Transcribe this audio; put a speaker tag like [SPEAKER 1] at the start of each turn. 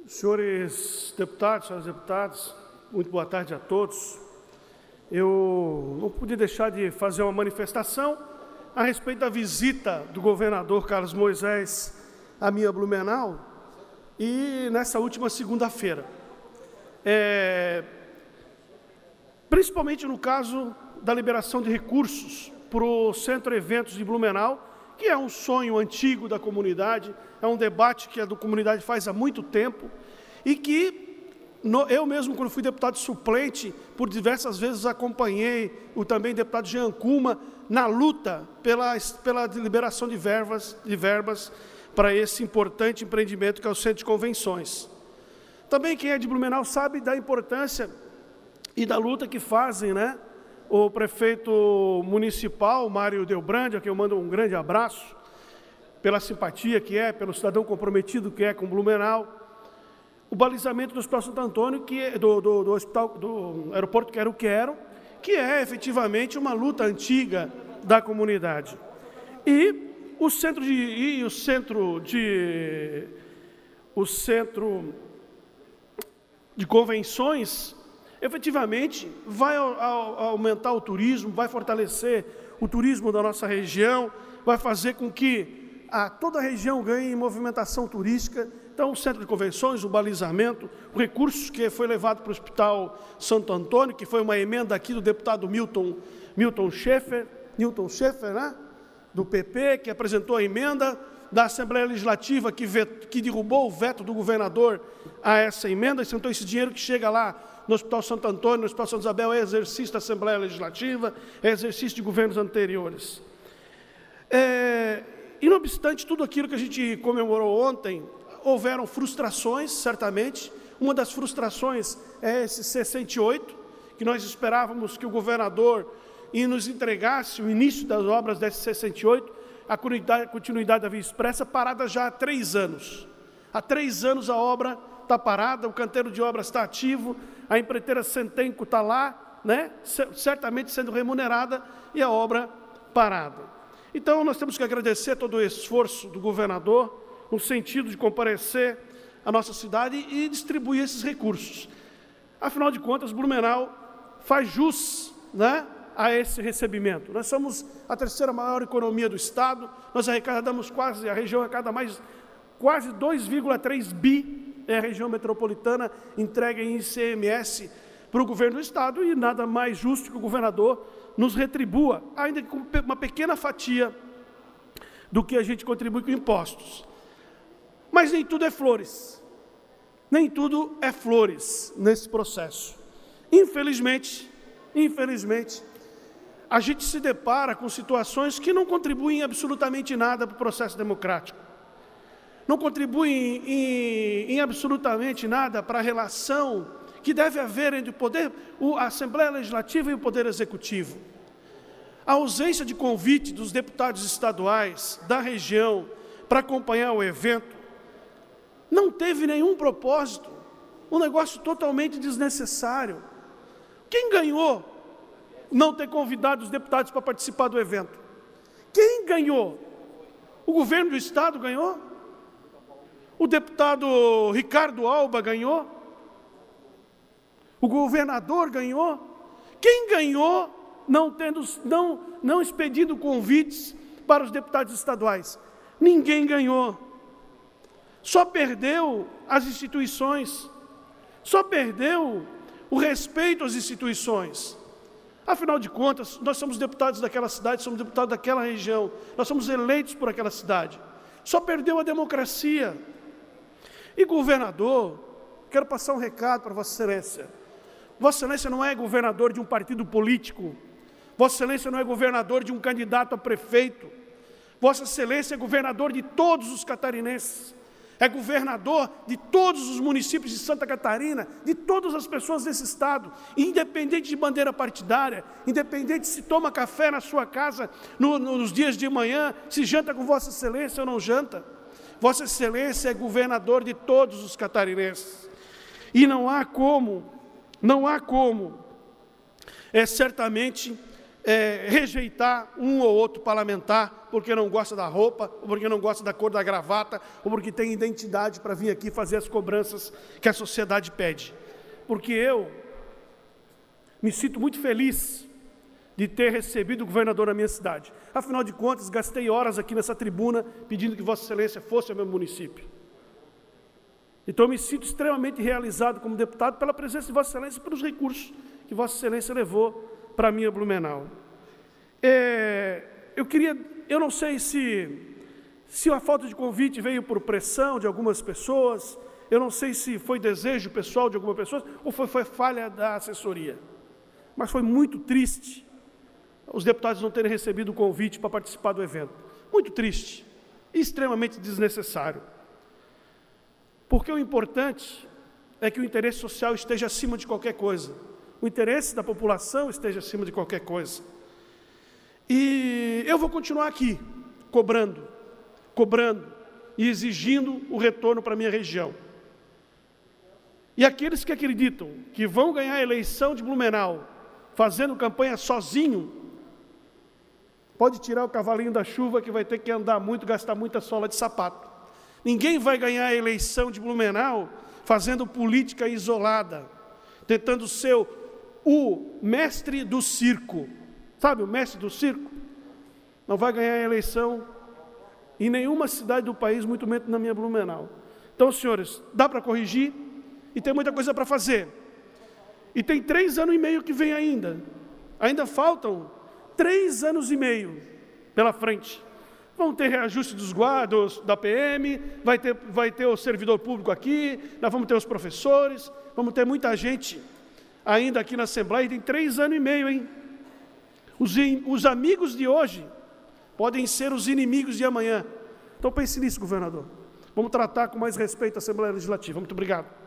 [SPEAKER 1] Senhores deputados, senhoras deputadas, muito boa tarde a todos. Eu não pude deixar de fazer uma manifestação a respeito da visita do governador Carlos Moisés à minha Blumenau e nessa última segunda-feira. Principalmente no caso da liberação de recursos para o Centro Eventos de Blumenau, que é um sonho antigo da comunidade, é um debate que a comunidade faz há muito tempo e que eu mesmo, quando fui deputado suplente, por diversas vezes acompanhei o também deputado Jean Kuma na luta pela liberação de verbas para esse importante empreendimento que é o Centro de Convenções. Também quem é de Blumenau sabe da importância e da luta que fazem, o prefeito municipal, Mário Delbrandi, a quem eu mando um grande abraço, pela simpatia que é, pelo cidadão comprometido que é com Blumenau, o balizamento do Hospital Santo Antônio, do aeroporto Quero-Quero, que é efetivamente uma luta antiga da comunidade. E o centro de convenções, efetivamente, vai aumentar o turismo, vai fortalecer o turismo da nossa região, vai fazer com que toda a região ganhe movimentação turística. Então, o centro de convenções, o balizamento, o recurso que foi levado para o Hospital Santo Antônio, que foi uma emenda aqui do deputado Milton Schaeffer, do PP, que apresentou a emenda, da Assembleia Legislativa, que derrubou o veto do governador a essa emenda, então esse dinheiro que chega lá no Hospital Santo Antônio, no Hospital Santa Isabel, é exercício da Assembleia Legislativa, é exercício de governos anteriores. E não obstante tudo aquilo que a gente comemorou ontem, houveram frustrações, certamente. Uma das frustrações é esse C-108, que nós esperávamos que o governador nos entregasse o início das obras desse C-108, a continuidade da Via Expressa, parada já há 3 anos. Há 3 anos a obra está parada, o canteiro de obras está ativo, a empreiteira Centenco está lá, certamente sendo remunerada, e a obra parada. Então, nós temos que agradecer todo o esforço do governador, no sentido de comparecer à nossa cidade e distribuir esses recursos. Afinal de contas, Blumenau faz jus, a esse recebimento. Nós somos a 3ª maior economia do Estado, nós arrecadamos a região arrecada quase 2,3 bi, é a região metropolitana entregue em ICMS para o governo do Estado, e nada mais justo que o governador nos retribua, ainda que com uma pequena fatia do que a gente contribui com impostos. Mas nem tudo é flores. Nem tudo é flores nesse processo. Infelizmente, a gente se depara com situações que não contribuem absolutamente nada para o processo democrático. Não contribuem em absolutamente nada para a relação que deve haver entre a Assembleia Legislativa e o Poder Executivo. A ausência de convite dos deputados estaduais da região para acompanhar o evento não teve nenhum propósito, um negócio totalmente desnecessário. Quem ganhou não ter convidado os deputados para participar do evento? Quem ganhou? O governo do Estado ganhou? O deputado Ricardo Alba ganhou? O governador ganhou? Quem ganhou não expedindo convites para os deputados estaduais? Ninguém ganhou. Só perdeu as instituições, só perdeu o respeito às instituições. Afinal de contas, nós somos deputados daquela cidade, somos deputados daquela região, nós somos eleitos por aquela cidade. Só perdeu a democracia. E governador, quero passar um recado para Vossa Excelência. Vossa Excelência não é governador de um partido político. Vossa Excelência não é governador de um candidato a prefeito. Vossa Excelência é governador de todos os catarinenses. É governador de todos os municípios de Santa Catarina, de todas as pessoas desse estado, independente de bandeira partidária, independente se toma café na sua casa nos dias de manhã, se janta com Vossa Excelência ou não janta. Vossa Excelência é governador de todos os catarinenses. E não há como, certamente, rejeitar um ou outro parlamentar porque não gosta da roupa, ou porque não gosta da cor da gravata, ou porque tem identidade para vir aqui fazer as cobranças que a sociedade pede. Porque eu me sinto muito feliz de ter recebido o governador da minha cidade. Afinal de contas, gastei horas aqui nessa tribuna pedindo que Vossa Excelência fosse ao meu município. Então eu me sinto extremamente realizado como deputado pela presença de Vossa Excelência e pelos recursos que Vossa Excelência levou para a minha Blumenau. Eu não sei se a falta de convite veio por pressão de algumas pessoas, eu não sei se foi desejo pessoal de algumas pessoas, ou foi falha da assessoria. Mas foi muito triste os deputados não terem recebido o convite para participar do evento. Muito triste, extremamente desnecessário. Porque o importante é que o interesse social esteja acima de qualquer coisa. O interesse da população esteja acima de qualquer coisa. E eu vou continuar aqui, cobrando e exigindo o retorno para a minha região. E aqueles que acreditam que vão ganhar a eleição de Blumenau fazendo campanha sozinho, pode tirar o cavalinho da chuva que vai ter que andar muito, gastar muita sola de sapato. Ninguém vai ganhar a eleição de Blumenau fazendo política isolada, tentando ser o mestre do circo. Sabe o mestre do circo? Não vai ganhar a eleição em nenhuma cidade do país, muito menos na minha Blumenau. Então, senhores, dá para corrigir e tem muita coisa para fazer. E tem 3 anos e meio que vem ainda. Ainda faltam 3 anos e meio pela frente. Vão ter reajuste dos guardas, da PM, vai ter o servidor público aqui, nós vamos ter os professores, vamos ter muita gente ainda aqui na Assembleia, e tem 3 anos e meio, hein? Os amigos de hoje podem ser os inimigos de amanhã. Então pense nisso, governador. Vamos tratar com mais respeito a Assembleia Legislativa. Muito obrigado.